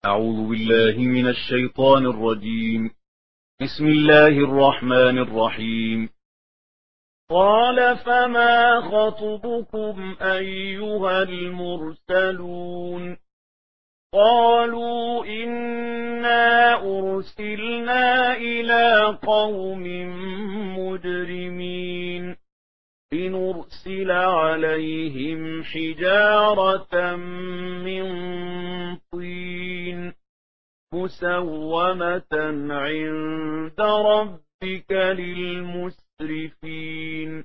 أعوذ بالله من الشيطان الرجيم. بسم الله الرحمن الرحيم. قال فما خطبكم أيها المرسلون قالوا إنا أرسلنا إلى قوم مجرمين لنرسل عليهم حجارة من طين مسومة عند ربك للمسرفين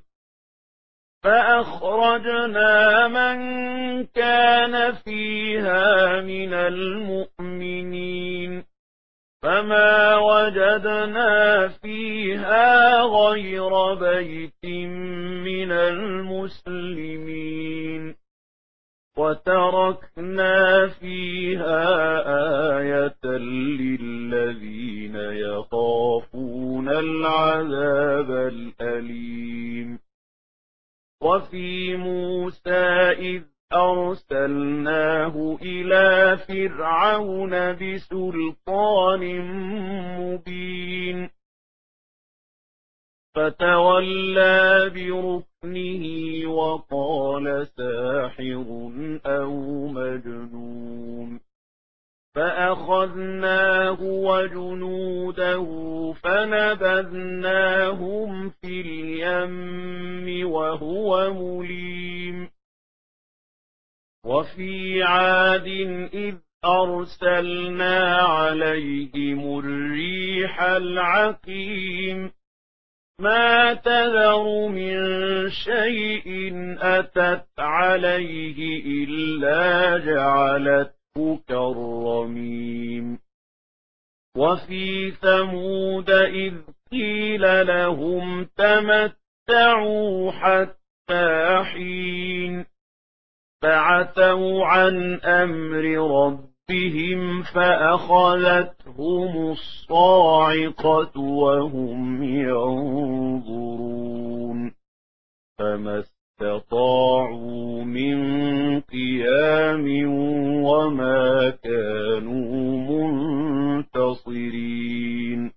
فأخرجنا من كان فيها من المؤمنين فما وجدنا فيها غير بيت من المسلمين وتركنا فيها آية للذين يخافون العذاب الأليم. وفي موسى إذ أرسلناه إلى فرعون بسلطان مبين فتولى بركنه وقال ساحر أو مجنون فأخذناه وجنوده فنبذناهم في اليم وهو مليم. وفي عاد إذ أرسلنا عليهم الريح العقيم ما تذر من شيء أتت عليه إلا جعلته كالرميم. وفي ثمود إذ قيل لهم تمتعوا حتى حين فعتوا عن أمر ربهم فأخذتهم الصاعقة وهم ينظرون فما استطاعوا من قيام وما كانوا منتصرين.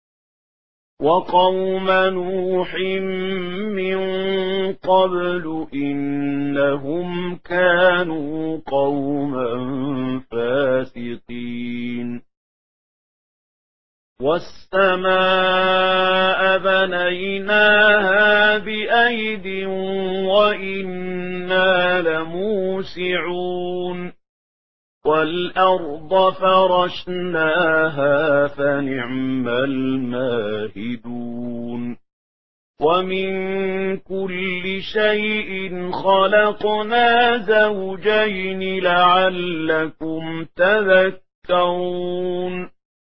وقوم نوح من قبل إنهم كانوا قوما فاسقين. والسماء بنيناها بأيد وإنا لموسعون والأرض فرشناها فنعم الماهدون. ومن كل شيء خلقنا زوجين لعلكم تذكرون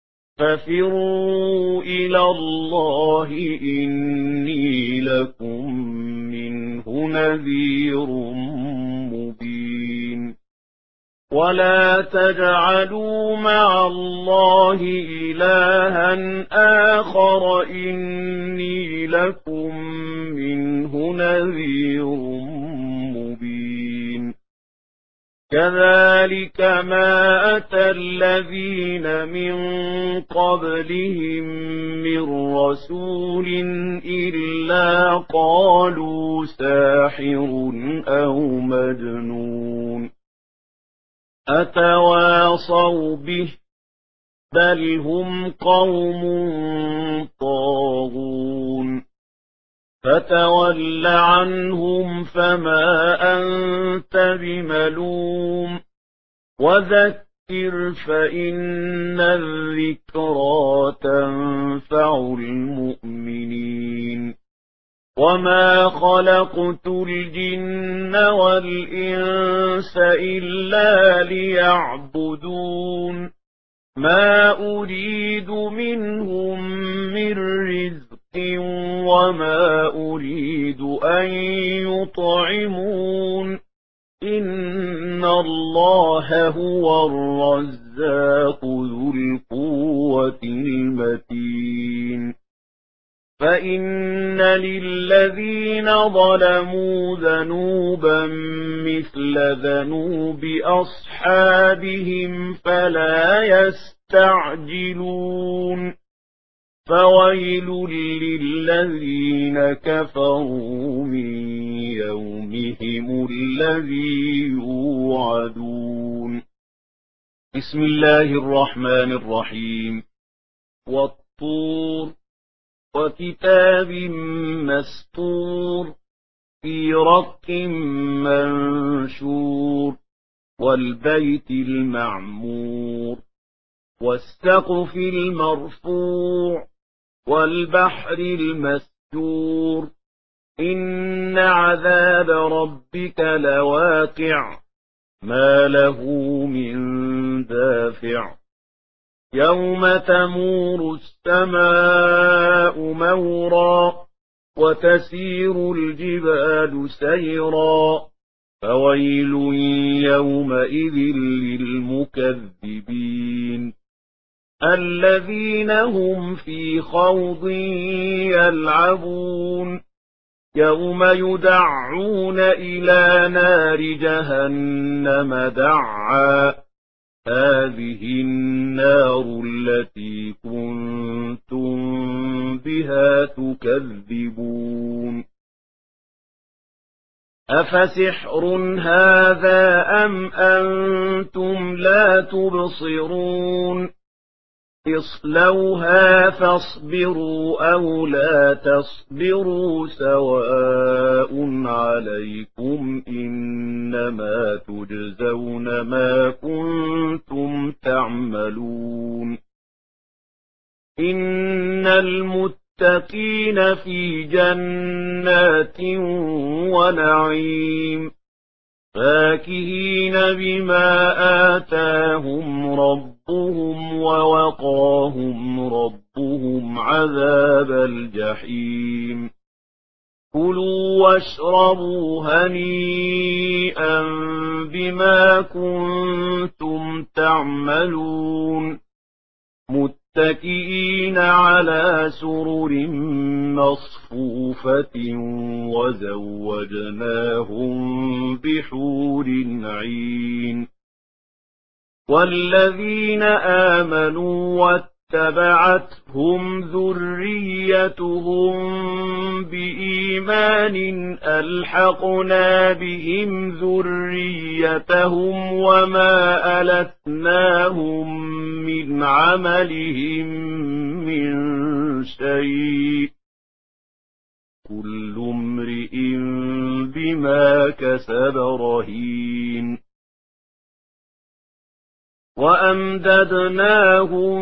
ففروا إلى الله إني لكم منه نذير مبين. ولا تجعلوا مع الله إلها آخر إني لكم منه نذير مبين. كذلك ما أتى الذين من قبلهم من رسول إلا قالوا ساحر أو مجنون أتواصوا به بل هم قوم طاغون. فتول عنهم فما أنت بملوم وذكر فإن الذكرى تنفع المؤمنين. وما خلقت الجن والإنس إلا ليعبدون ما أريد منهم من رزق وما أريد أن يطعمون إن الله هو الرزاق ذو القوة المتين. فإن للذين ظلموا ذنوبا مثل ذنوب أصحابهم فلا يستعجلون فويل للذين كفروا من يومهم الذي يوعدون. بسم الله الرحمن الرحيم. والطور وكتاب مسطور في رق منشور والبيت المعمور والسقف المرفوع والبحر المسجور إن عذاب ربك لواقع ما له من دافع يوم تمور السماء مورا وتسير الجبال سيرا فويل يومئذ للمكذبين الذين هم في خوض يلعبون يوم يدعون إلى نار جهنم دعا هذه النار التي كنتم بها تكذبون أفسحر هذا أم أنتم لا تبصرون اصلوها فاصبروا أو لا تصبروا سواء عليكم إنما تجزون ما كنتم تعملون إن المتقين في جنات ونعيم فاكهين بما آتاهم ربهم ووقاهم ربهم عذاب الجحيم كلوا واشربوا هنيئا بما كنتم تعملون متكئين على سرر مصفوفة وزوجناهم بحور عين والذين آمنوا واتبعتهم ذريتهم بإيمان ألحقنا بهم ذريتهم وما ألتناهم من عملهم من شيء كل امرئ بما كسب رهين وأمددناهم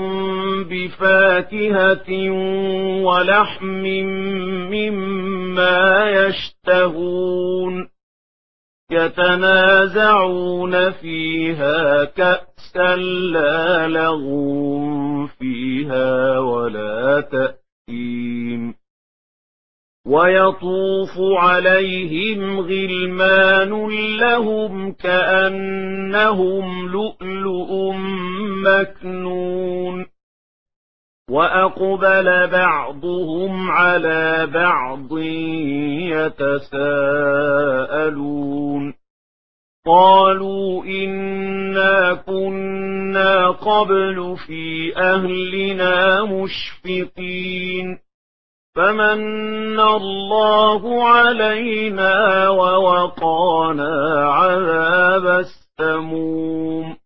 بفاكهة ولحم مما يشتهون يتنازعون فيها كأسا لا لغو فيها ولا تأثيم ويطوف عليهم غلمان لهم كأنهم لؤلؤ مكنون وأقبل بعضهم على بعض يتساءلون قالوا إنا كنا قبل في أهلنا مشفقين فمن الله علينا ووقانا عذاب السموم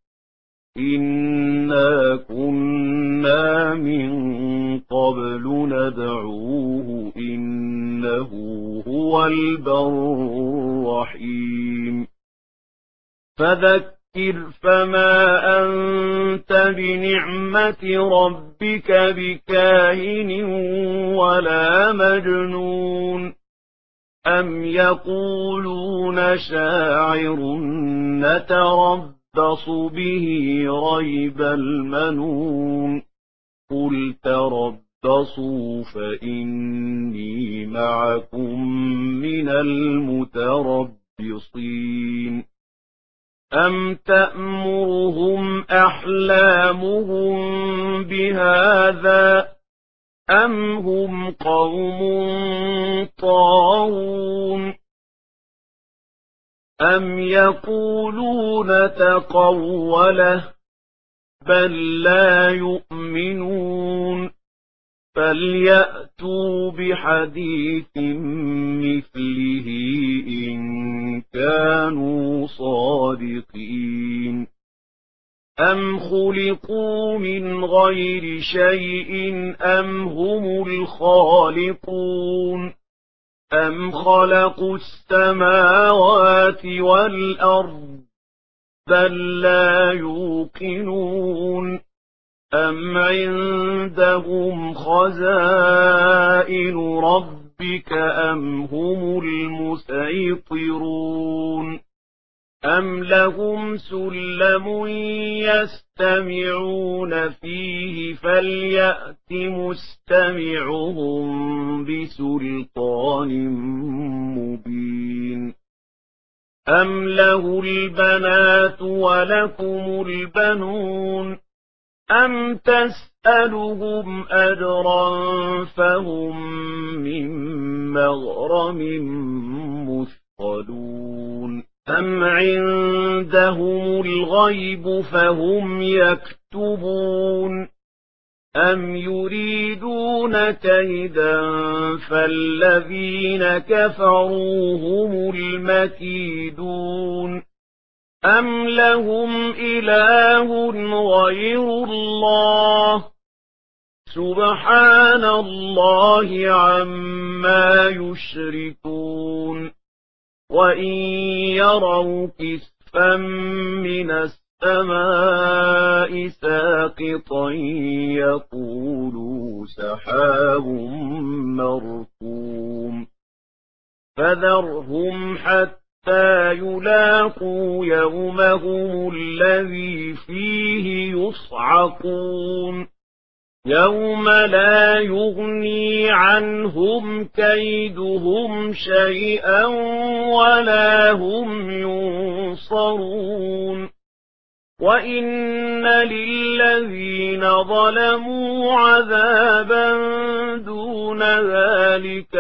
إنا كنا من قبل ندعوه إنه هو البر الرحيم فذكر فما أنت بنعمة ربك بكاهن ولا مجنون أم يقولون شاعر نتربص به ريب المنون قل تربصوا فإني معكم من المتربصين أم تأمرهم أحلامهم بهذا أم هم قوم طاغون أم يقولون تقوله بل لا يؤمنون فليأتوا بحديث مثله إن كانوا صادقين أم خلقوا من غير شيء أم هم الخالقون أم خلقوا السماوات والأرض بل لا يوقنون أم عندهم خزائن ربك أم هم المسيطرون أم لهم سلم يستمعون فيه فليأت مستمعهم بسلطان مبين أم له البنات ولكم البنون أم تسألهم أجرا فهم من مغرم مثقلون أم عندهم الغيب فهم يكتبون أم يريدون كيدا فالذين كفروا هم المكيدون أم لهم إله غير الله سبحان الله عما يشركون وإن يروا كسفا من السماء ساقطا يقولوا سحاب مركوم فذرهم حتى يلاقوا يومهم الذي فيه يصعقون يوم لا يغني عنهم كيدهم شيئا ولا هم ينصرون وإن للذين ظلموا عذابا دون ذلك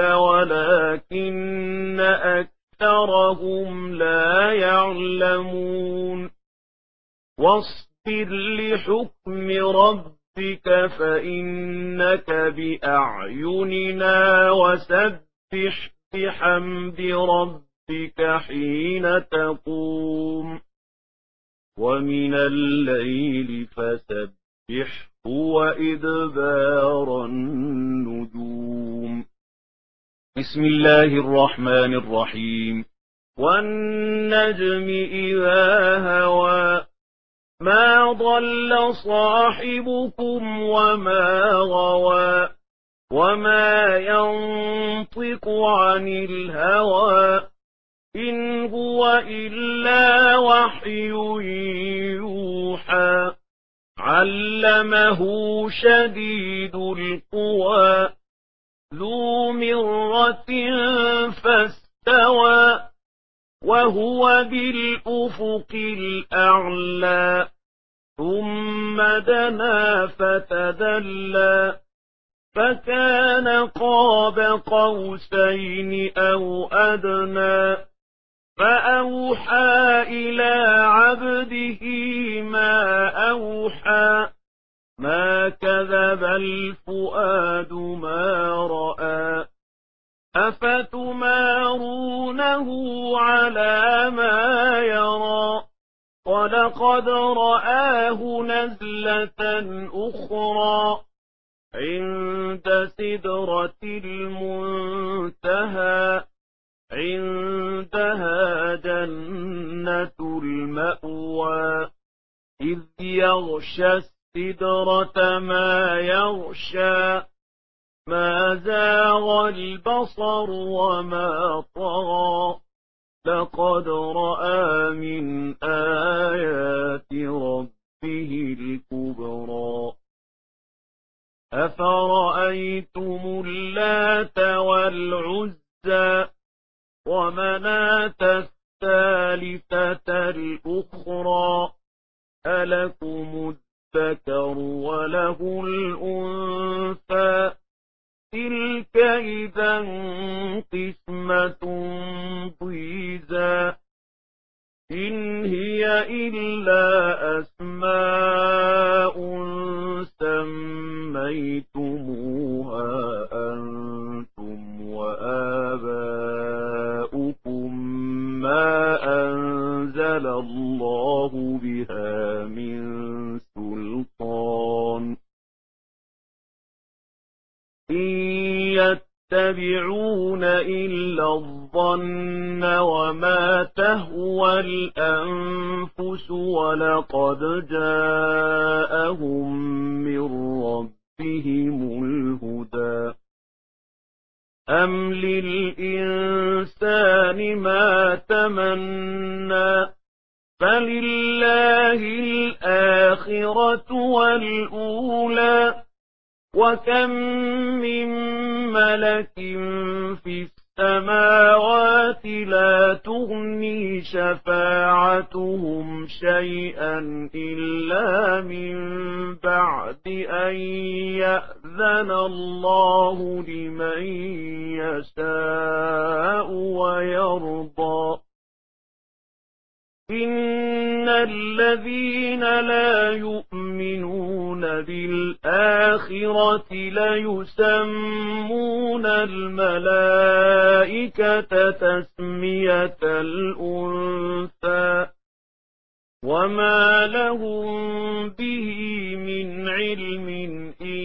ولكن أكثرهم لا يعلمون واصبر لحكم ربك فإنك بأعيننا وسبح بحمد ربك حين تقوم ومن الليل فسبحه وإدبار النجوم بسم الله الرحمن الرحيم والنجم إذا هوى ما ضل صاحبكم وما غوى وما ينطق عن الهوى إن هو إلا وحي يوحى علمه شديد القوى ذو مرة فاستوى وهو بالأفق الأعلى ثم دنا فتدلى فكان قاب قوسين أو أدنى فأوحى إلى عبده ما أوحى ما كذب الفؤاد ما رأى أفتمارونه على ما يرى ولقد رآه نزلة أخرى عند سدرة المنتهى عندها جنة المأوى إذ يغشى السدرة ما يغشى ما زاغ البصر وما طغى لقد رأى من آيات ربه الكبرى أفرأيتم اللات والعزى ومناة الثالثة الأخرى ألكم الذكر وله الأنثى يتبعون إلا الظن وما تهوى الأنفس ولقد جاءهم من ربهم الهدى أم للإنسان ما تمنى فلله الآخرة والأولى وكم من ملك في السماوات لا تغني شفاعتهم شيئا إلا من بعد أن يأذن الله لمن يشاء ويرضى إن الذين لا يؤمنون بالآخرة ليسمون الملائكة تسمية الأنثى وما لهم به من علم إن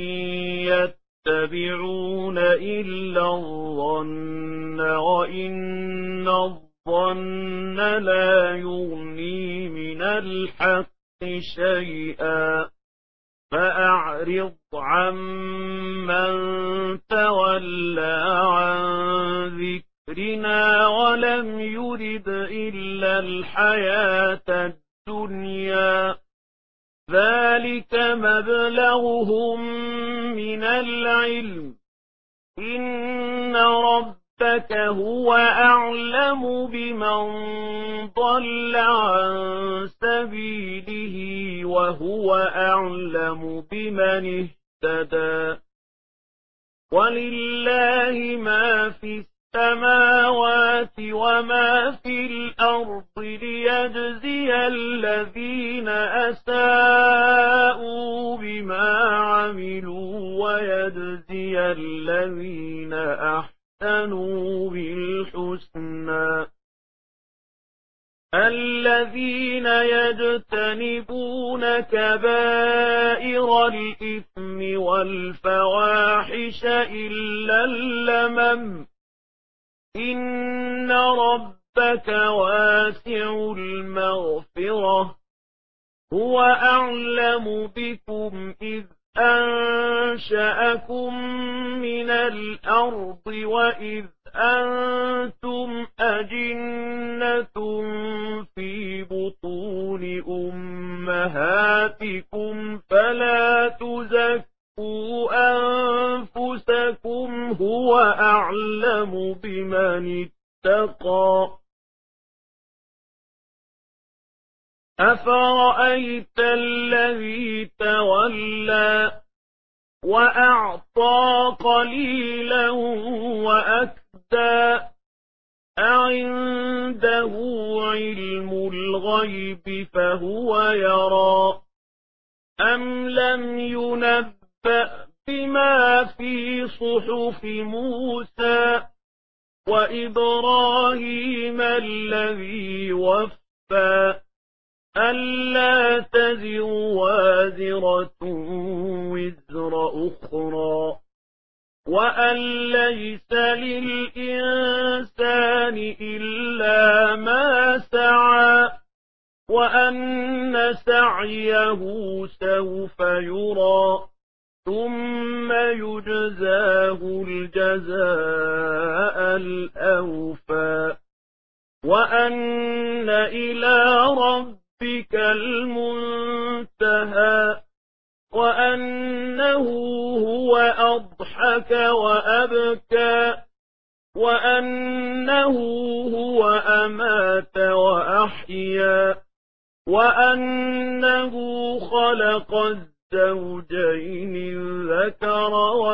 يتبعون إلا الظن وإن الظن لا يغني من الحق شيئا فأعرض عمن تولى عن ذكرنا ولم يرد إلا الحياة الدنيا ذلك مبلغهم من العلم إن ربك هو أعلم بمن ضل عن سبيله وهو أعلم بمن اهتدى ولله ما في السماوات وما في الأرض ليجزي الذين أساءوا بما عملوا ويجزي الذين أحسنوا بالحسنى الذين يجتنبون كبائر الإثم والفواحش إلا اللمم إن ربك واسع المغفرة هو أعلم بكم إذ أنشأكم من الأرض وإذ أنتم أجنة في بطون أمهاتكم فلا تزكوا أنفسكم هو أعلم بمن اتقى أفرأيت الذي تولى وأعطى قليلا وأكدى أعنده علم الغيب فهو يرى أم لم ينبأ بما في صحف موسى وإبراهيم الذي وفى ألا تزر وازرة وزر أخرى وأن ليس للإنسان إلا ما سعى وأن سعيه سوف يرى ثم يجزاه الجزاء الأوفى وأن إلى ربك المنتهى وأنه هو أضحك وأبكى وأنه هو أمات وأحيا وأنه خلق الزوجين الذكر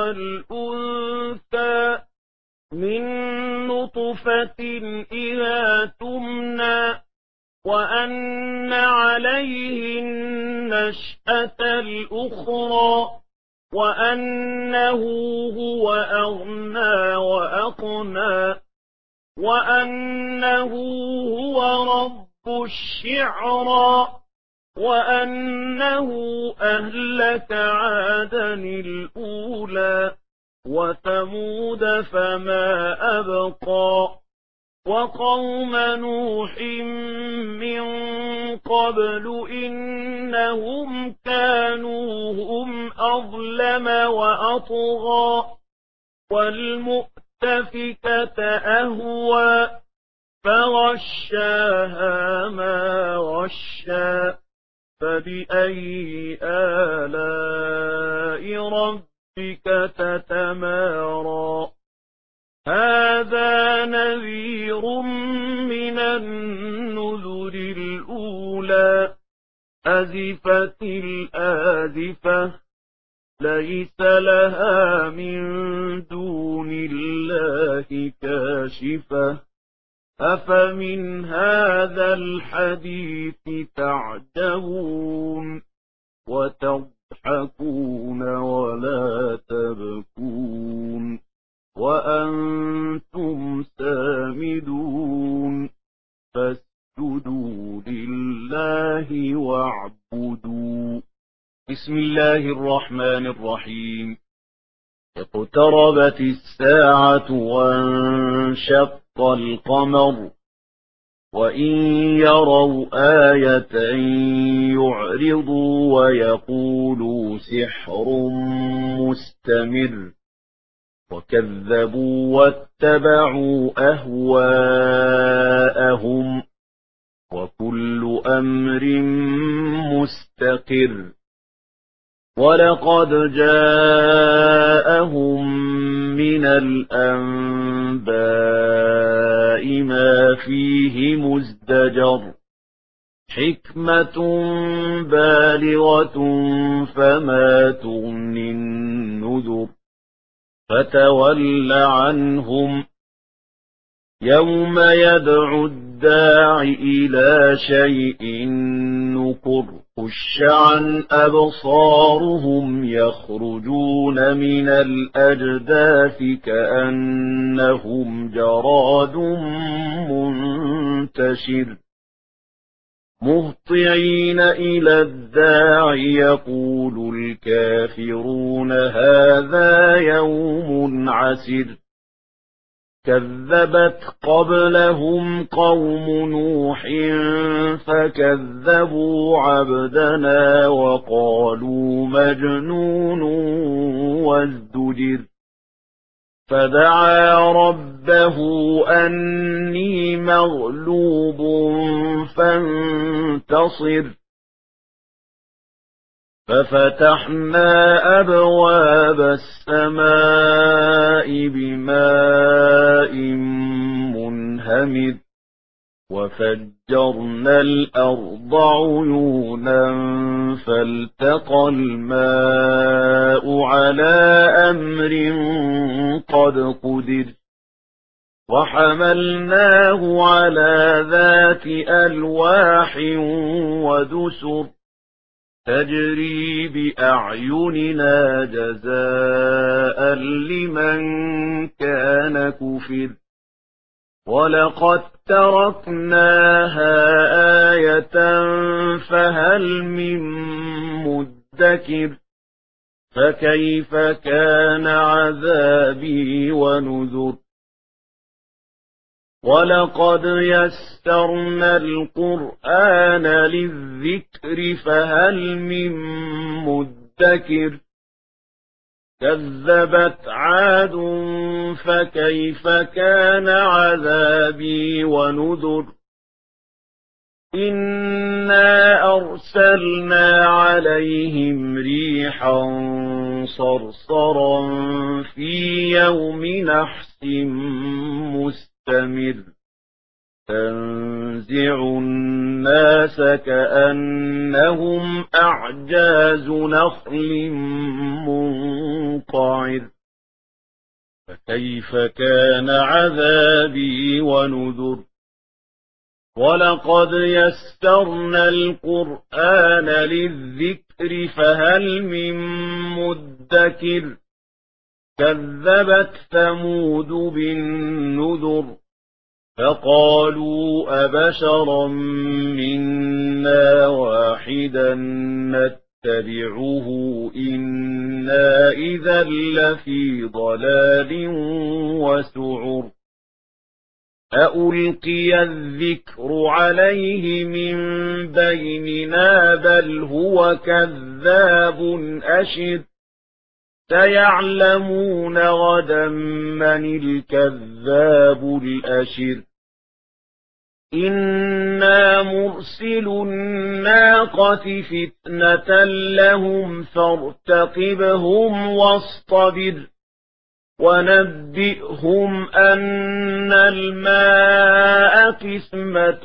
والأنثى من نطفة إذا تمنى وأن عليه النشأة الأخرى وأنه هو أغنى وأقنى وأنه هو رب الشعرى وأنه أهلك عادا الأولى وثمود فما أبقى وقوم نوح من قبل إنهم كانوا هم أظلم وأطغى والمؤتفكة أهوى فغشاها ما غشا فبأي آلاء ربك تتمارى هذا نذير من النذر الأولى أزفت الآزفة ليس لها من دون الله كاشفة أفمن هذا الحديث تعجبون وتضحكون ولا تبكون وأنتم سامدون فاسجدوا لله واعبدوا. بسم الله الرحمن الرحيم. اقتربت الساعة وانشق القمر وإن يروا آية يعرضوا ويقولوا سحر مستمر وكذبوا واتبعوا أهواءهم وكل أمر مستقر ولقد جاءهم من الأنباء ما فيه مزدجر حكمة بالغة فما تغني النذر فتول عنهم يوم يدعو الداع إلى شيء نكر خش عن أبصارهم يخرجون من الأجداث كأنهم جراد منتشر مهطعين إلى الداع يقول الكافرون هذا يوم عسر كذبت قبلهم قوم نوح فكذبوا عبدنا وقالوا مجنون وازدجر فدعا ربه أني مغلوب فانتصر ففتحنا أبواب السماء بماء منهمر وفجرنا الأرض عيونا فالتقى الماء على أمر قد قدر وحملناه على ذات ألواح ودسر تجري بأعيننا جزاء لمن كان كفر ولقد تركناها آية فهل من مدكر فكيف كان عذابي ونذر ولقد يسرنا القرآن للذكر فهل من مدكر كذبت عاد فكيف كان عذابي ونذر إنا أرسلنا عليهم ريحا صرصرا في يوم نحس مستمر تنزع الناس كأنهم أعجاز نخل منقعر فكيف كان عذابي ونذر ولقد يسرنا القرآن للذكر فهل من مدكر كذبت ثمود بالنذر فقالوا أبشرا منا واحدا نتبعه إنا إذا لفي ضلال وسعر أألقي الذكر عليه من بيننا بل هو كذاب أشر سيعلمون غدا من الكذاب الأشر إنا مرسل الناقة فتنة لهم فارتقبهم واصطبر ونبئهم أن الماء قسمة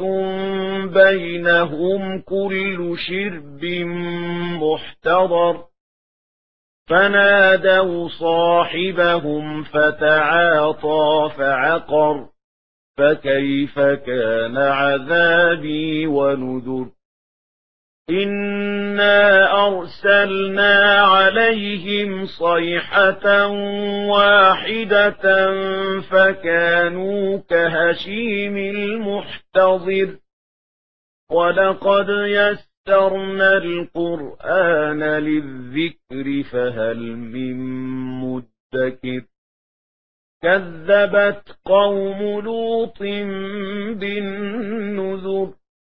بينهم كل شرب محتضر فنادوا صاحبهم فتعاطى فعقر فكيف كان عذابي ونذر إنا أرسلنا عليهم صيحة واحدة فكانوا كهشيم المحتضر ولقد يسرنا القرآن للذكر فهل من مدكر كذبت قوم لوط بالنذر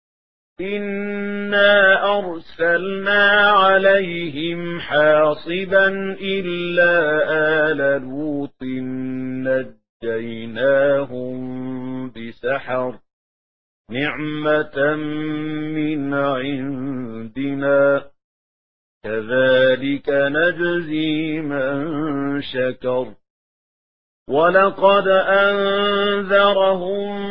إنا أرسلنا عليهم حاصبا إلا آل لوط نجيناهم بسحر نعمة من عندنا كذلك نجزي من شكر ولقد أنذرهم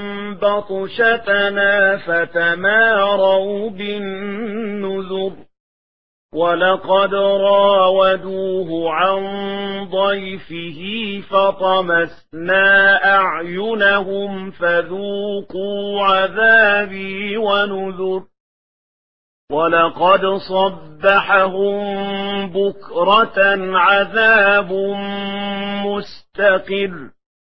بطشتنا فتماروا بالنذر ولقد راودوه عن ضيفه فطمسنا أعينهم فذوقوا عذابي ونذر ولقد صبحهم بكرة عذاب مستقر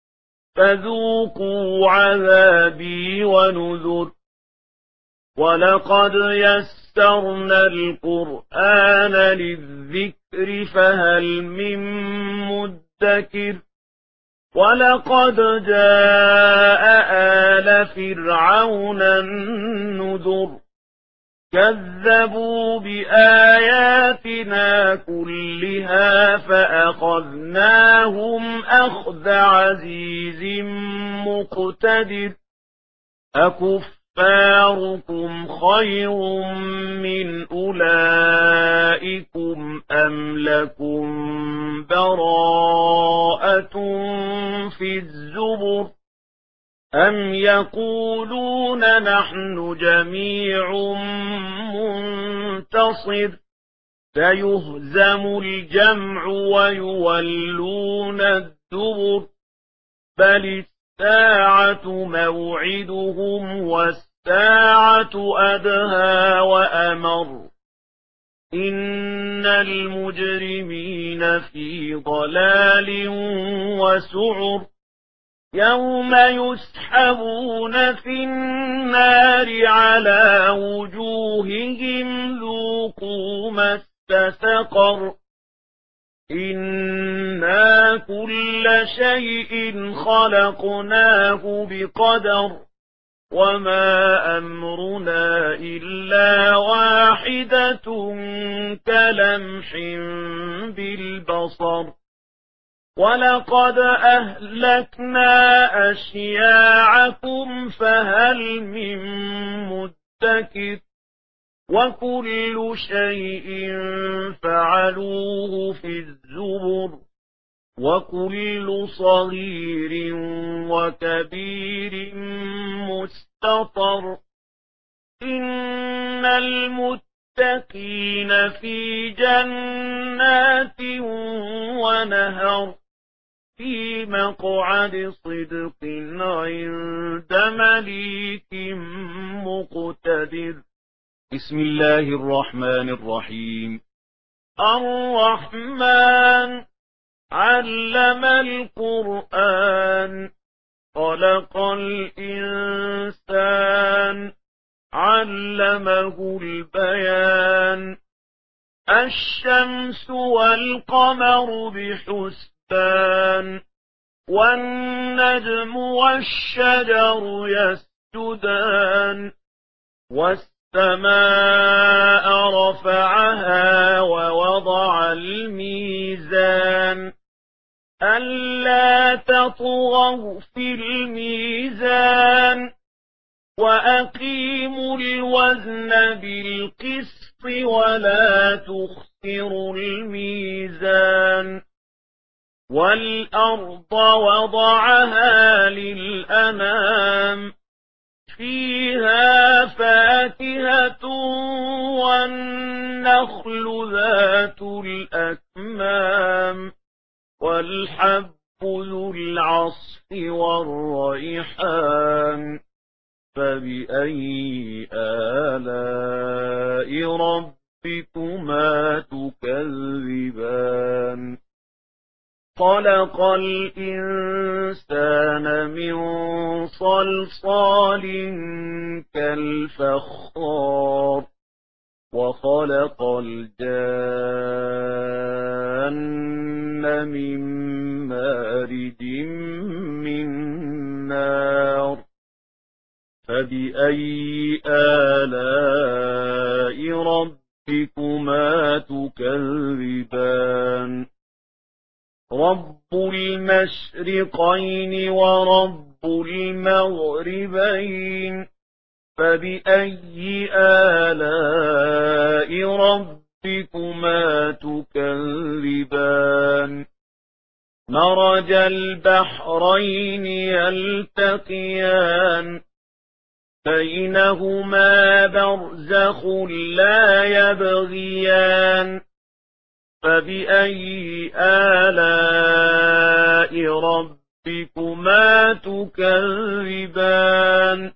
فذوقوا عذابي ونذر ولقد يسرنا القرآن للذكر فهل من مدكر ولقد جاء آل فرعون النذر كذبوا بآياتنا كلها فأخذناهم أخذ عزيز مقتدر أكفاركم خير من أولئكم أم لكم براءة في الزبر أم يقولون نحن جميع منتصر سيهزم الجمع ويولون الدبر بل الساعة موعدهم والساعة أدهى وأمر إن المجرمين في ضلال وسعر يوم يسحبون في النار على وجوههم ذوقوا مس سقر إنا كل شيء خلقناه بقدر وما أمرنا إلا واحدة كلمح بالبصر ولقد أهلكنا أشياعكم فهل من مدكر وكل شيء فعلوه في الزبر وكل صغير وكبير مستطر إن المتقين في جنات ونهر في مقعد صدق عند مليك مقتدر بسم الله الرحمن الرحيم الرحمن علم القرآن خلق الإنسان علمه البيان الشمس والقمر بحسبان والنجم والشجر يسجدان والسماء رفعها ووضع الميزان ألا تطغوا في الميزان وأقيموا الوزن بالقسط ولا تخسروا الميزان والأرض وضعها للأنام فيها فاكهة والنخل ذات الأكمام والحب ذو العصف والريحان فبأي آلاء ربكما تكذبان خلق الإنسان من صلصال كالفخار وخلق الجان من مارج من نار فبأي آلاء ربكما تكذبان رب المشرقين ورب المغربين فبأي آلاء ربكما تكذبان مرج البحرين يلتقيان بينهما برزخ لا يبغيان فبأي آلاء ربكما تكذبان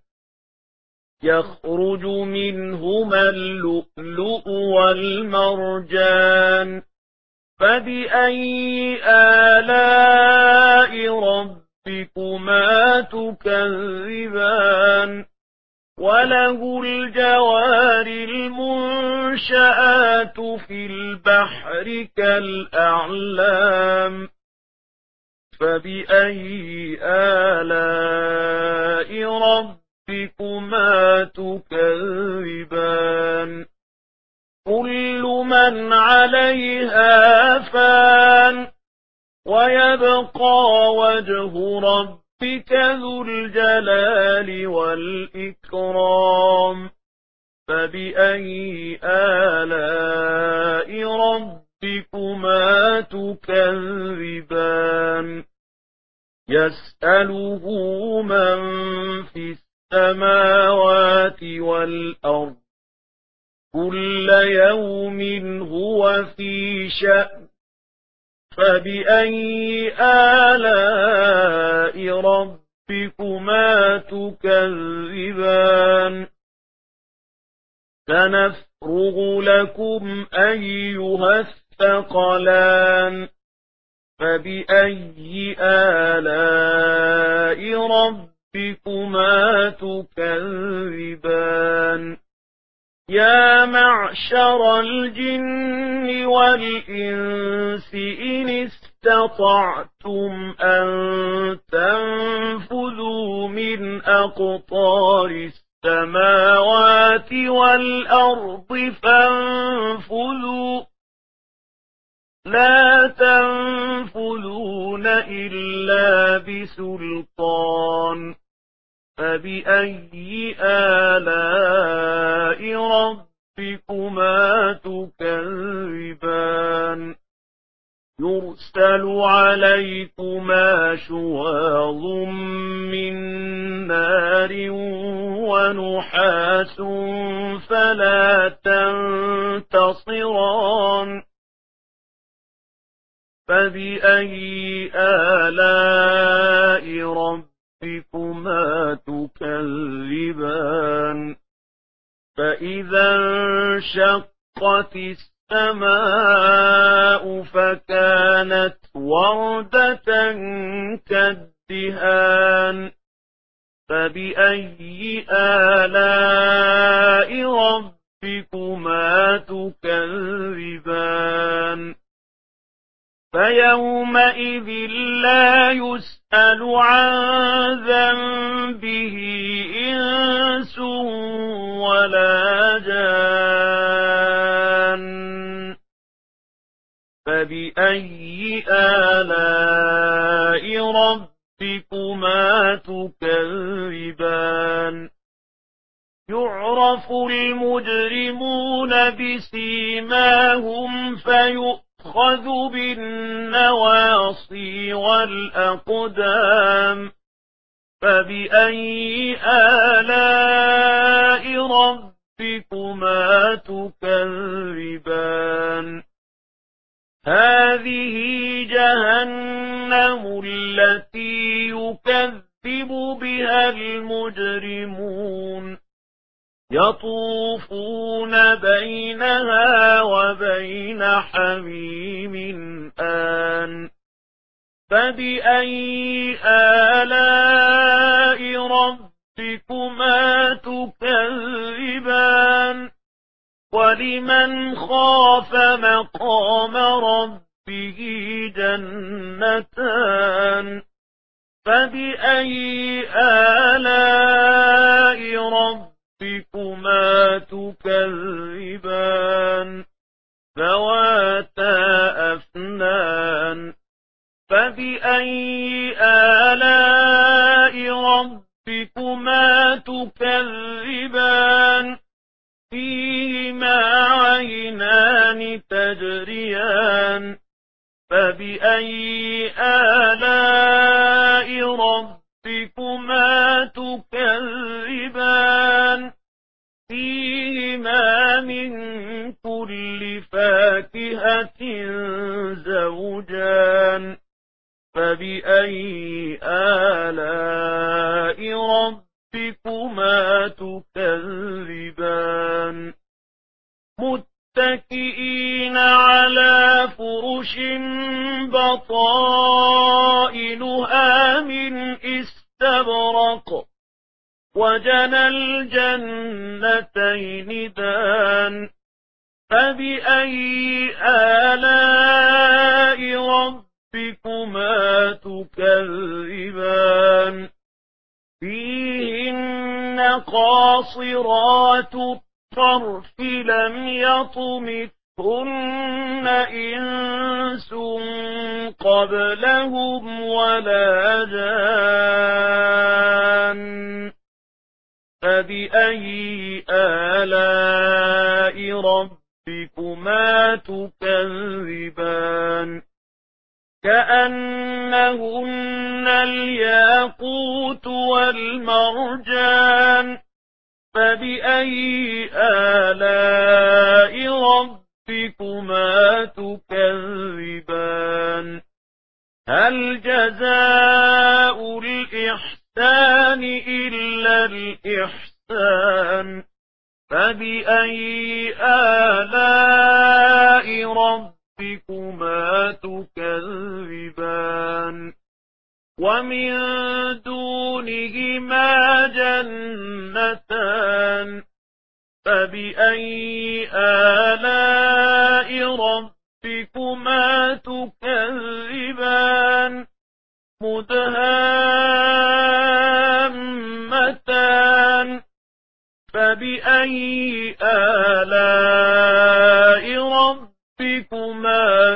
يخرج منهما اللؤلؤ والمرجان فبأي آلاء ربكما تكذبان وله الجوار المنشآت في البحر كالأعلام فبأي آلاء ربكما تكذبان كل من عليها فان ويبقى وجه ربك ذو الجلال والإكرام فبأي آلاء ربكما تكذبان يسأله من في السماوات والأرض كل يوم هو في شأن فبأي آلاء ربكما تكذبان سنفرغ لكم أيها الثقلان فبأي آلاء ربكما تكذبان يا معشر الجن والإنس إن استطعتم أن تنفذوا من أقطار السماوات والأرض فانفذوا لا تنفذون إلا بسلطان فبأي آلاء ربكما تكذبان يرسل عليكما شواظ من نار ونحاس فلا تنتصران فبأي آلاء ربكما تكذبان فإذا انشقت السماء فكانت وردة كالدهان فبأي آلاء ربكما تكذبان فيومئذ لا يسأل عن ذنبه إنس ولا جان فبأي آلاء ربكما تكذبان يعرف المجرمون بسيماهم فيؤخذ بالنواصي والأقدام فبأي آلاء ربكما تكذبان هذه جهنم التي يكذب بها المجرمون يطوفون بينها وبين حميم آن فبأي آلاء ربكما تكذبان ولمن خاف مقام ربه جنتان فبأي آلاء ربكما تكذبان ذواتا أفنان فبأي آلاء ربكما تكذبان فيهما عينان تجريان فبأي آلاء ربكما تكذبان فيهما من كل فاكهة زوجان فبأي آلاء ربكما تكذبان متكئين على فرش بطائنها من استبرق وجنى الجنتين دان فبأي آلاء ربكما تكذبان فيهن قاصرات الطرف لم يطمثهن إنس قبلهم ولا جان فبأي آلاء ربكما تكذبان كأنهن الياقوت والمرجان فبأي آلاء ربكما تكذبان هل جزاء الإحسان إلا الإحسان فبأي آلاء ربكما تكذبان ومن دونهما جنتان فبأي آلاء ربكما تكذبان مدهامتان فبأي آلاء ربكما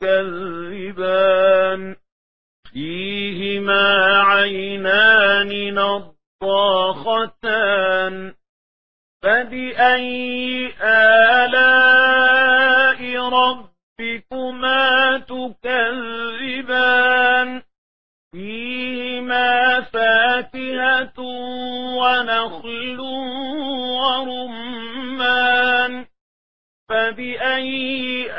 تكذبان فيهما عينان نضاختان فبأي آلاء ربكما تكذبان فيهما فاكهة ونخل ورمان فبأي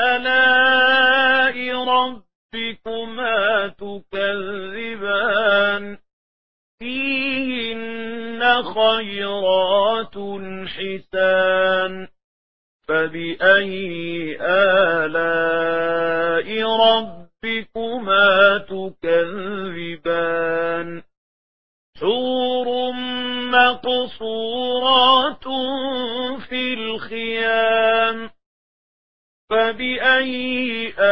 آلاء ربكما تكذبان فيهن خيرات حسان فبأي آلاء ربكما تكذبان حور مقصورات في الخيام فبأي فبأي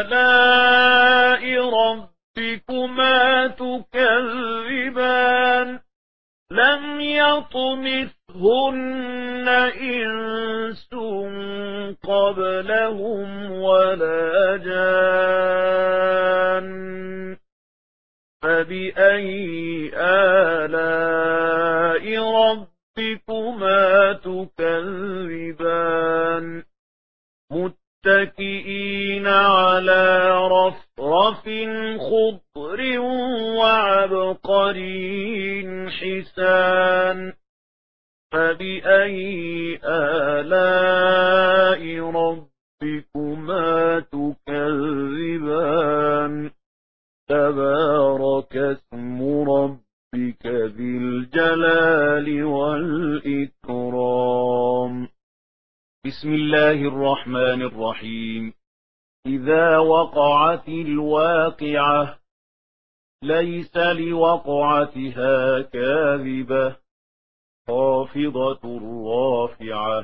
آلاء ربكما تكذبان لم يطمثهن إنس قبلهم ولا جان فبأي آلاء ربكما تكذبان متكئين على رفرف خضر وعبقري حسان فبأي آلاء ربكما تكذبان تبارك اسم ربك ذي الجلال والإكرام بسم الله الرحمن الرحيم إذا وقعت الواقعة ليس لوقعتها كاذبة خافضة رافعة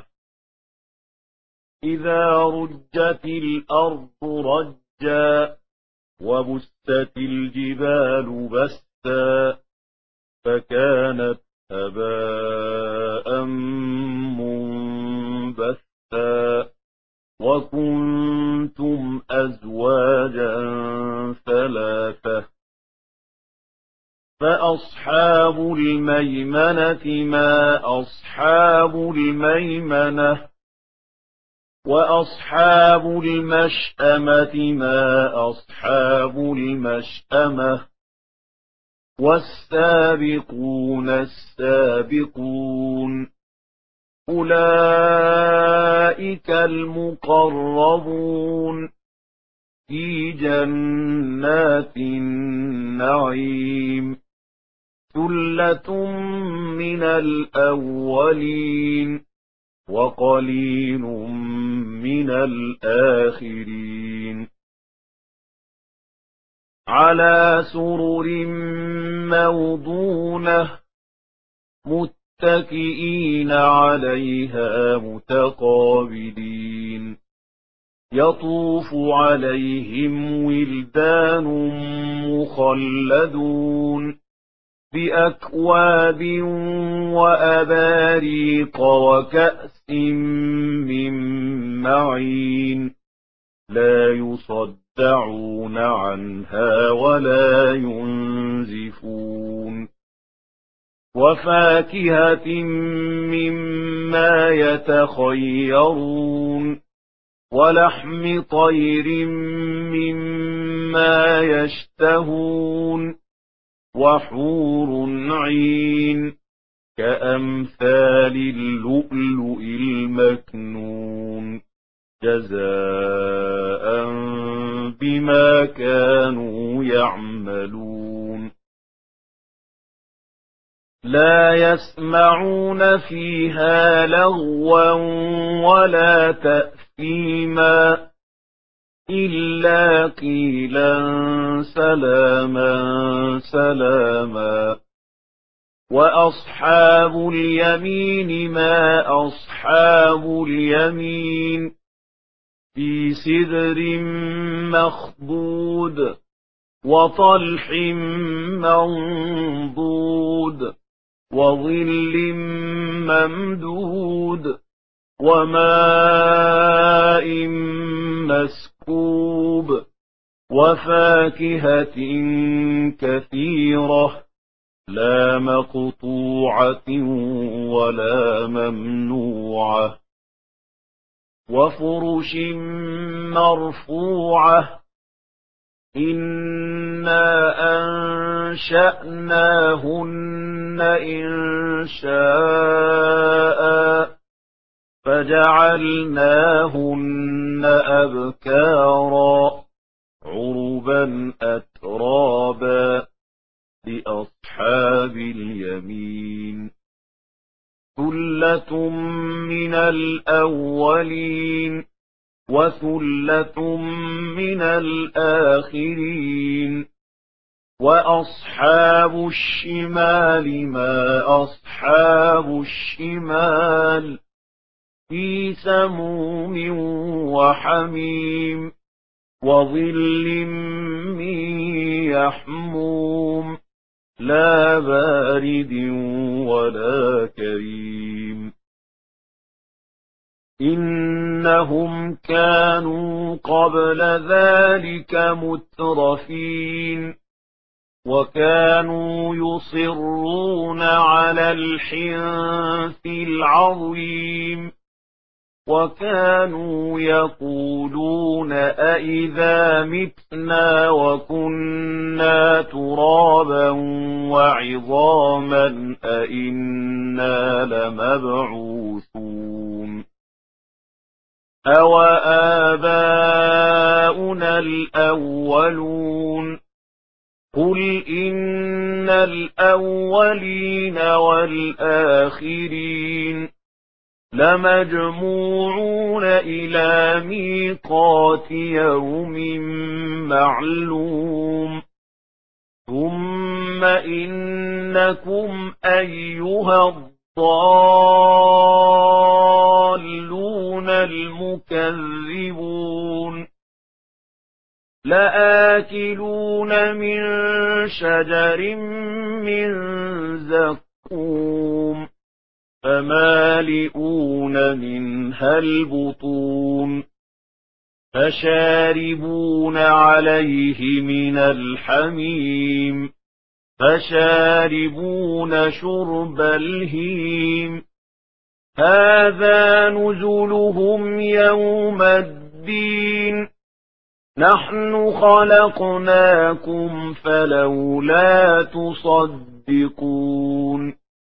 إذا رجت الأرض رجا وبست الجبال بسا فكانت هباء منبثا وكنتم أزواجا ثلاثة فأصحاب الميمنة ما أصحاب الميمنة وأصحاب المشأمة ما أصحاب المشأمة والسابقون السابقون أولئك المقربون في جنات النعيم ثلة من الأولين وقليل من الآخرين على سرر موضونة متكئين عليها متقابلين يطوف عليهم ولدان مخلدون بأكواب وأباريق وكأس من معين لا يصدعون عنها ولا ينزفون وفاكهة مما يتخيرون ولحم طير مما يشتهون وحور عين كأمثال اللؤلؤ المكنون جزاء بما كانوا يعملون لا يسمعون فيها لغوا ولا تأثيما إلا قيلا سلاما سلاما وأصحاب اليمين ما أصحاب اليمين في سدر مخضود وطلح منضود وظل ممدود وماء مسكوب وفاكهة كثيرة لا مقطوعة ولا ممنوعة وفرش مرفوعة إنا أنشأناهن إنشاء فجعلناهن أبكارا عربا أترابا لأصحاب اليمين ثلة من الأولين وثلة من الآخرين وأصحاب الشمال ما أصحاب الشمال في سموم وحميم وظل من يحموم لا بارد ولا كريم إنهم كانوا قبل ذلك مترفين وكانوا يصرون على الحنث العظيم وكانوا يقولون أئذا متنا وكنا ترابا وعظاما أئنا لمبعوثون أوآباؤنا الأولون قل إن الأولين والآخرين لمجموعون إلى ميقات يوم معلوم ثم إنكم أيها الضالون المكذبون لآكلون من شجر من زقوم فمالئون منها البطون فشاربون عليه من الحميم فشاربون شرب الهيم هذا نزلهم يوم الدين نحن خلقناكم فلولا تصدقون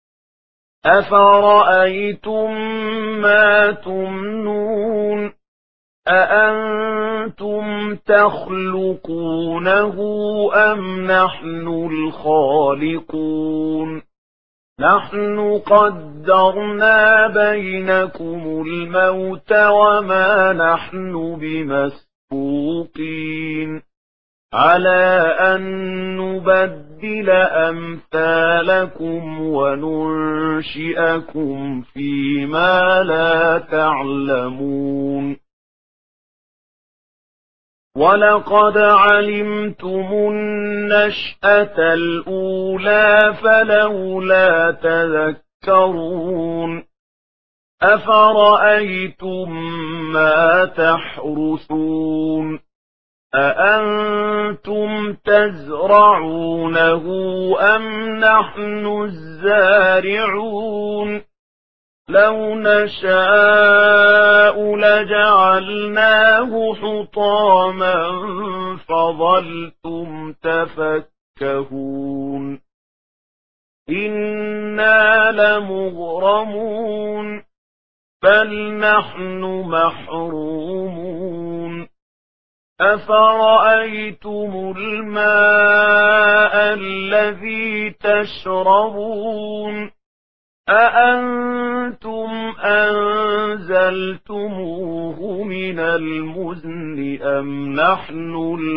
أفرأيتم ما تمنون أأنتم تخلقونه أم نحن الخالقون نحن قدرنا بينكم الموت وما نحن بمسبوقين على أن نبدل أمثالكم وننشئكم فيما لا تعلمون ولقد علمتم النشأة الأولى فلولا تذكرون أفرأيتم ما تحرثون أأنتم تزرعونه أم نحن الزارعون لو نشاء لجعلناه حطاما فظلتم تفكهون إنا لمغرمون بل نحن محرومون أفرأيتم الماء الذي تشربون أأنتم أنزلتموه من المزن أم نحن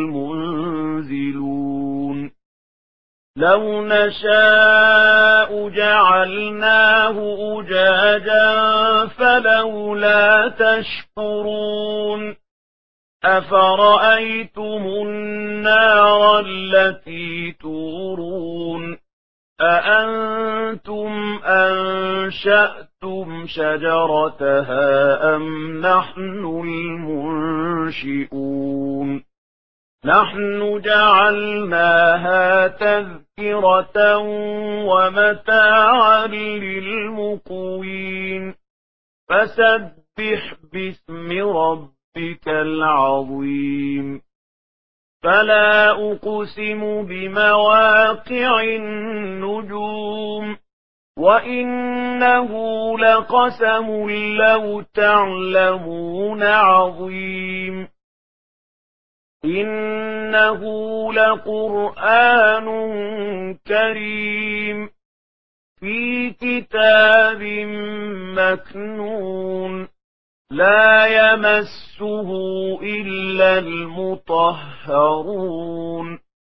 المنزلون لو نشاء جعلناه أجاجا فلولا تشكرون أفرأيتم النار التي تورون أأنتم أنشأتم شجرتها أم نحن المنشئون نحن جعلناها تذكرة ومتاعا للمقوين فسبح باسم ربك العظيم فلا أقسم بمواقع النجوم وإنه لقسم لو تعلمون عظيم إنه لقرآن كريم في كتاب مكنون لا يمسه إلا المطهرون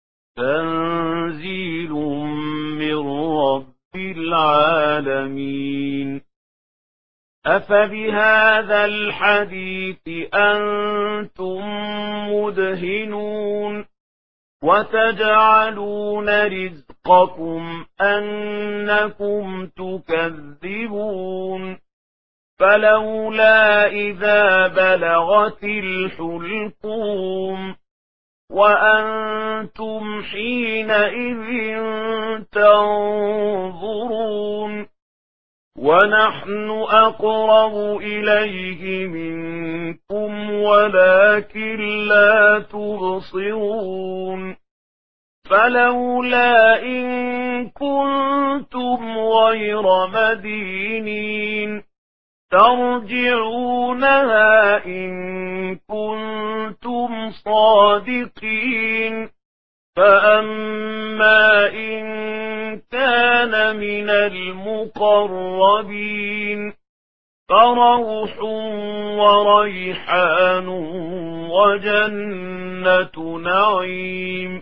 تنزيل من رب العالمين أفبهذا الحديث أنتم مدهنون وتجعلون رزقكم أنكم تكذبون فلولا إذا بلغت الحلقوم وأنتم حينئذ تنظرون ونحن أقرب إليه منكم ولكن لا تبصرون فلولا إن كنتم غير مدينين ترجعونها إن كنتم صادقين فأما إن كان من المقربين فروح وريحان وجنة نعيم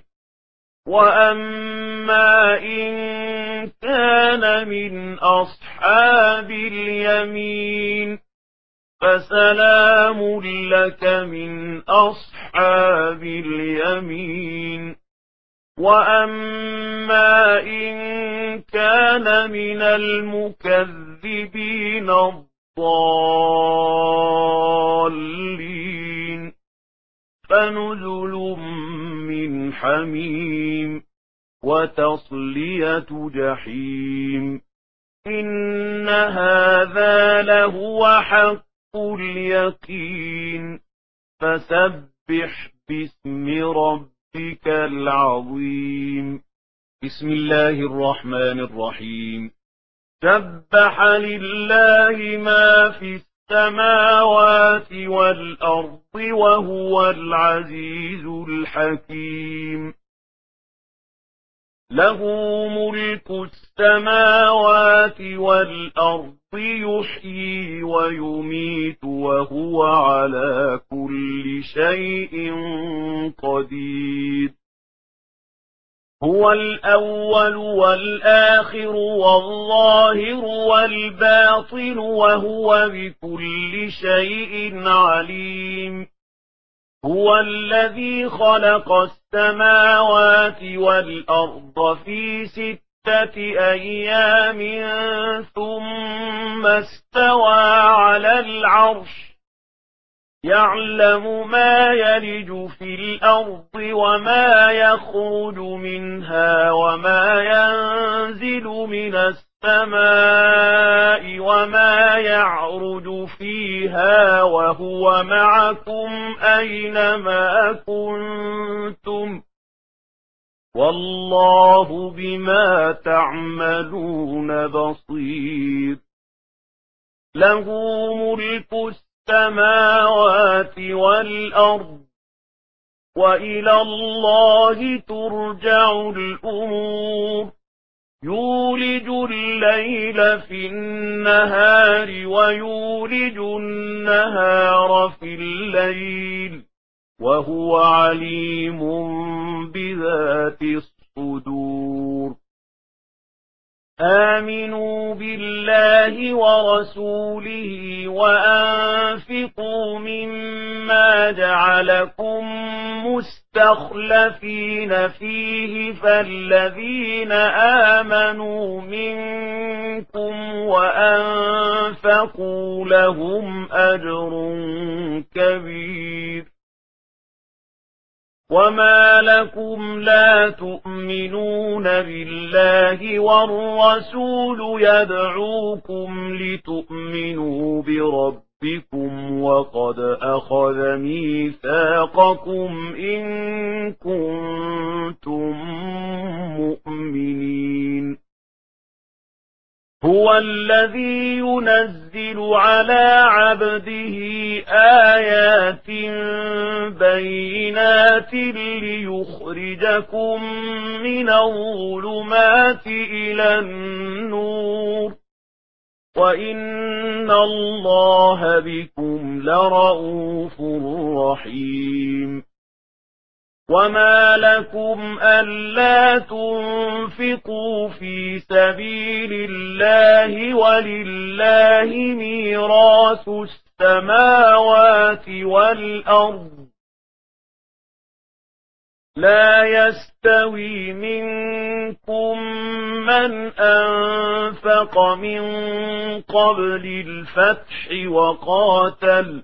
وأما إن كان من أصحاب اليمين فسلام لك من أصحاب اليمين وأما إن كان من المكذبين الضالين فنزل من حميم وتصلية جحيم إن هذا لهو حق اليقين فسبح باسم ربك العظيم بسم الله الرحمن الرحيم سبح لله ما في السماوات والأرض وهو العزيز الحكيم له ملك السماوات والأرض يحيي ويميت وهو على كل شيء قدير هو الأول والآخر والظاهر والباطن وهو بكل شيء عليم هو الذي خلق السماوات والأرض في 6 أيام ثم استوى على العرش يعلم ما يلج في الأرض وما يخرج منها وما ينزل من السماء وما يعرج فيها وهو معكم أينما كنتم والله بما تعملون بصير له ملك السماوات والأرض وإلى الله ترجع الأمور يولج الليل في النهار ويولج النهار في الليل وهو عليم بذات الصدور آمنوا بالله ورسوله وأنفقوا مما جعلكم مستخلفين فيه فالذين آمنوا منكم وأنفقوا لهم أجر كبير وما لكم لا تؤمنون بالله والرسول يدعوكم لتؤمنوا بربكم وقد أخذ ميثاقكم إن كنتم مؤمنين هو الذي ينزل على عبده آيات بينات ليخرجكم من الظلمات إلى النور وإن الله بكم لرءوف رحيم وما لكم ألا تنفقوا في سبيل الله ولله ميراث السماوات والأرض لا يستوي منكم من أنفق من قبل الفتح وقاتل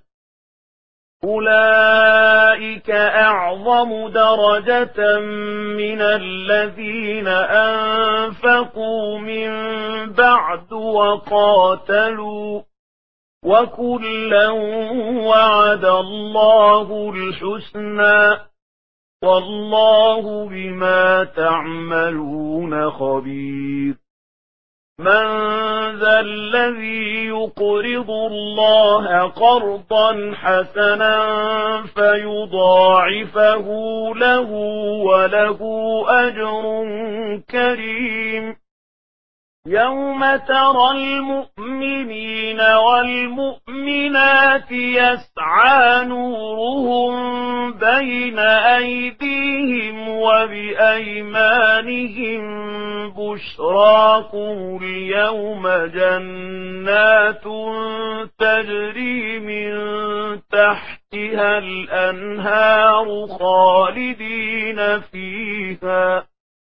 أولئك أعظم درجة من الذين أنفقوا من بعد وقاتلوا وكلا وعد الله الحسنى والله بما تعملون خبير من ذا الذي يقرض الله قرضا حسنا فيضاعفه له وله أجر كريم يوم ترى المؤمنين والمؤمنات يسعى نورهم بين أيديهم وبأيمانهم بشراكم اليوم جنات تجري من تحتها الأنهار خالدين فيها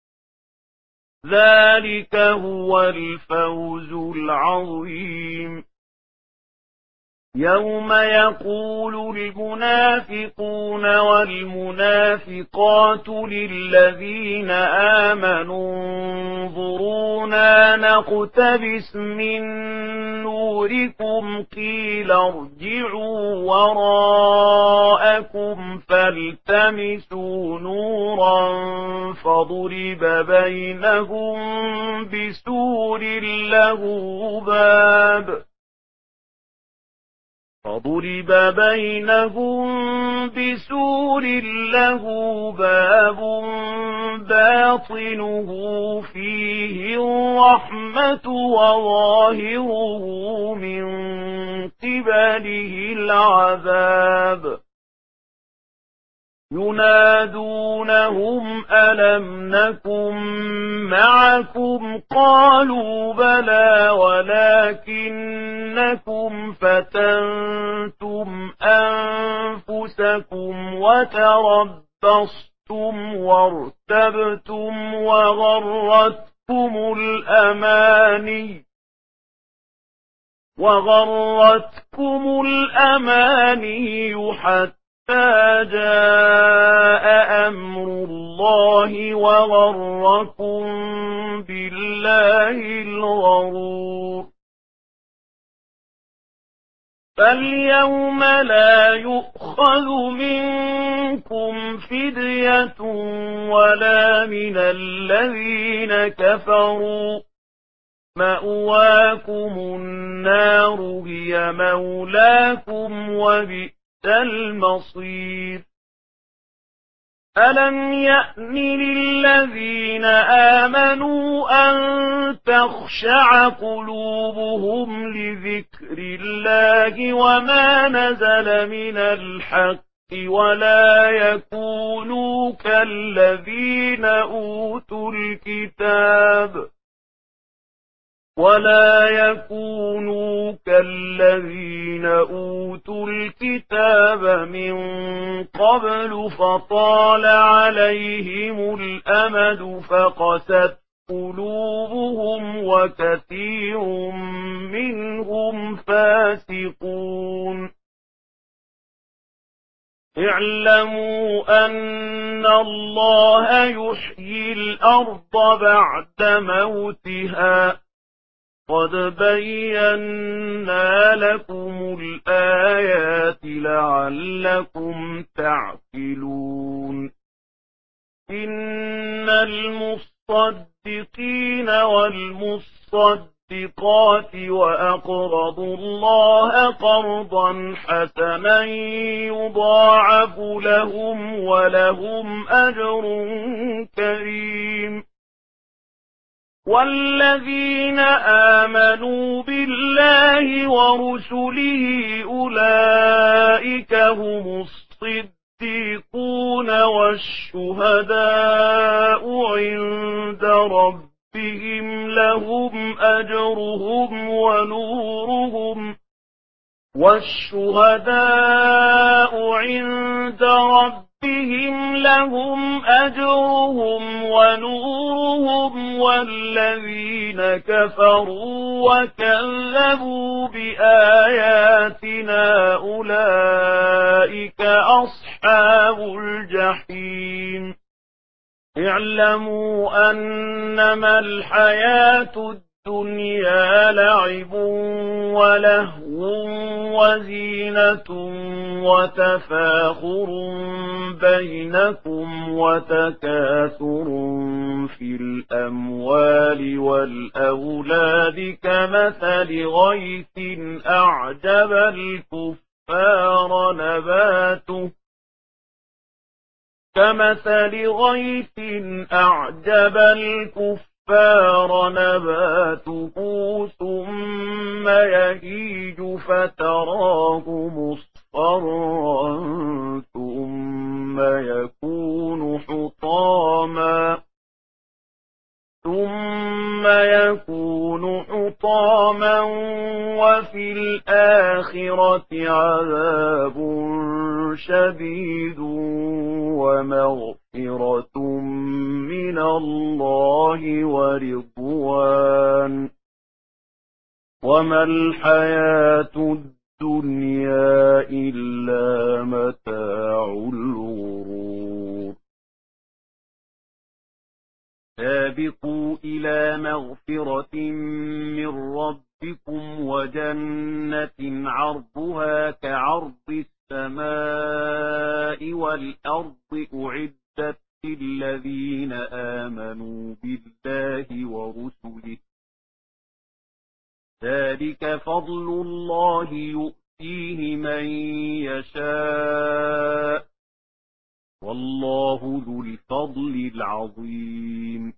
ذلك هو الفوز العظيم يوم يقول المنافقون والمنافقات للذين آمنوا انظرونا نقتبس من نوركم قيل ارجعوا وراءكم فالتمسوا نورا فضرب بينهم بسور له باب باطنه فيه الرحمة وظاهره من قبله العذاب ينادونهم ألم نكن معكم قالوا بلى ولكنكم فتنتم أنفسكم وتربصتم وارتبتم وغرتكم الأماني حتى جاء أمر الله وغركم بالله الغرور فاليوم لا يؤخذ منكم فدية ولا من الذين كفروا مأواكم النار هي مولاكم وبئس المصير ألم يأن للذين آمنوا أن تخشع قلوبهم لذكر الله وما نزل من الحق ولا يكونوا كالذين أوتوا الكتاب من قبل فطال عليهم الأمد فقست قلوبهم وكثير منهم فاسقون اعلموا أن الله يحيي الأرض بعد موتها قد بينا لكم الآيات لعلكم تعقلون إن المصدقين والمصدقات وأقرضوا الله قرضا حسنا يضاعف لهم ولهم أجر كريم والذين آمنوا بالله ورسله أولئك هم والصديقون والشهداء عند ربهم لهم أجرهم ونورهم والشهداء عند ربهم لهم أجرهم ونورهم والذين كفروا وكذبوا بآياتنا أولئك أصحاب الجحيم اعلموا أنما الحياة الدنيا لعب ولهو وزينة وتفاخر بينكم وتكاثر في الأموال والأولاد كمثل غيث أعجب الكفار نباته ثم يهيج فتراه مصفرا ثم يكون حطاما وفي الآخرة عذاب شديد ومغفرة من الله ورضوان وما الحياة الدنيا إلا متاع الغرور سابقوا إلى مغفرة من ربكم وجنة عرضها كعرض السماء والأرض أعدت للذين آمنوا بالله ورسله ذلك فضل الله يؤتيه من يشاء والله ذو الفضل العظيم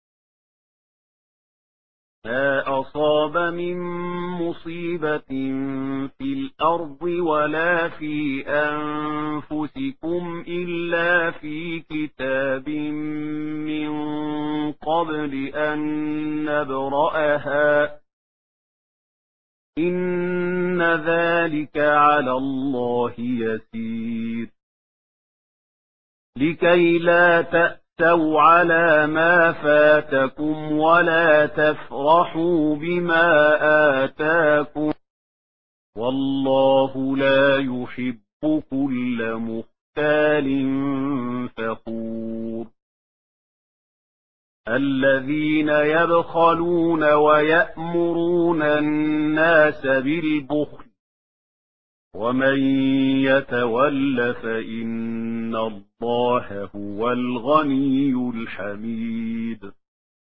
ما أصاب من مصيبة في الأرض ولا في أنفسكم إلا في كتاب من قبل أن نبرأها إن ذلك على الله يسير لكي لا تأسوا على ما فاتكم ولا تفرحوا بما آتاكم والله لا يحب كل مختال فخور الذين يبخلون ويأمرون الناس بالبخل ومن يتول فإن الله هو الغني الحميد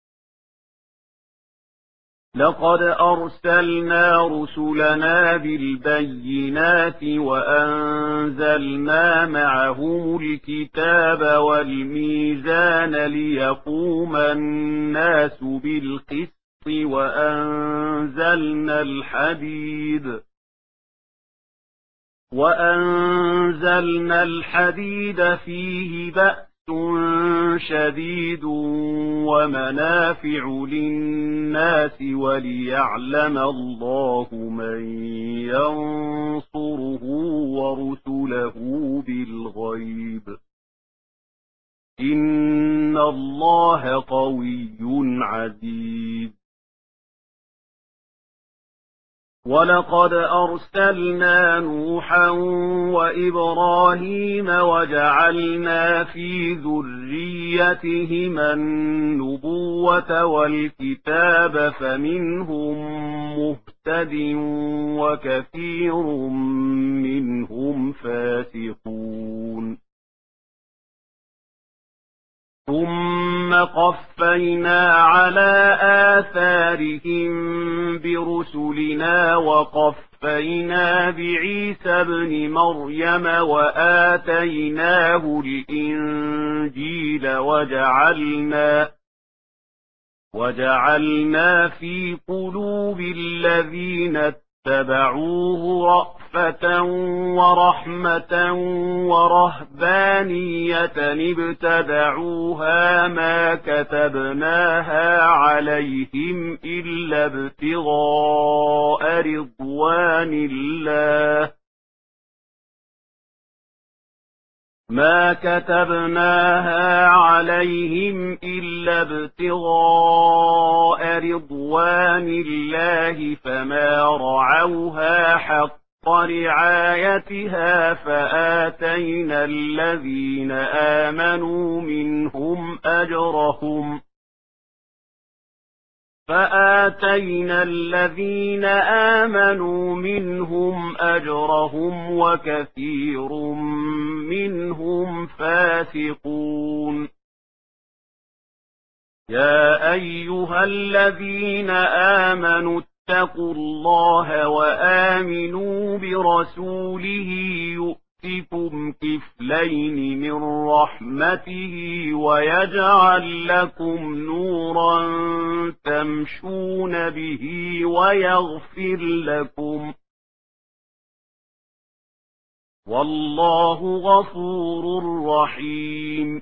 لقد أرسلنا رسلنا بالبينات وأنزلنا معهم الكتاب والميزان ليقوم الناس بالقسط وأنزلنا الحديد فيه بأس شديد ومنافع للناس وليعلم الله من ينصره ورسله بالغيب إن الله قوي عزيز ولقد أرسلنا نوحا وإبراهيم وجعلنا في ذريتهما النبوة والكتاب فمنهم مهتد وكثير منهم فاسقون ثم قفينا على آثارهم برسلنا وقفينا بعيسى ابن مريم وآتيناه الإنجيل وجعلنا في قلوب الذين اتبعوه رأفة ورحمة ورهبانية ابتدعوها ما كتبناها عليهم إلا ابتغاء رضوان الله ما كتبناها عليهم إلا ابتغاء رضوان الله فما رعوها حق رعايتها فآتينا الذين آمنوا منهم أجرهم وكثير منهم فاسقون يا أيها الذين آمنوا اتقوا الله وآمنوا برسوله يؤتكم كفلين من رحمته ويجعل لكم نورا تمشون به ويغفر لكم والله غفور رحيم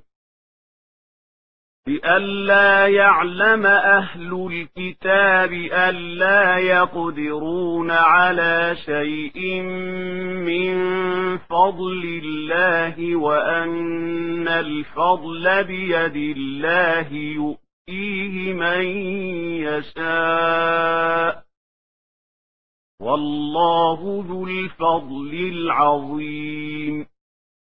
لئلا يعلم أهل الكتاب ألا يقدرون على شيء من فضل الله وأن الفضل بيد الله يؤتيه من يشاء والله ذو الفضل العظيم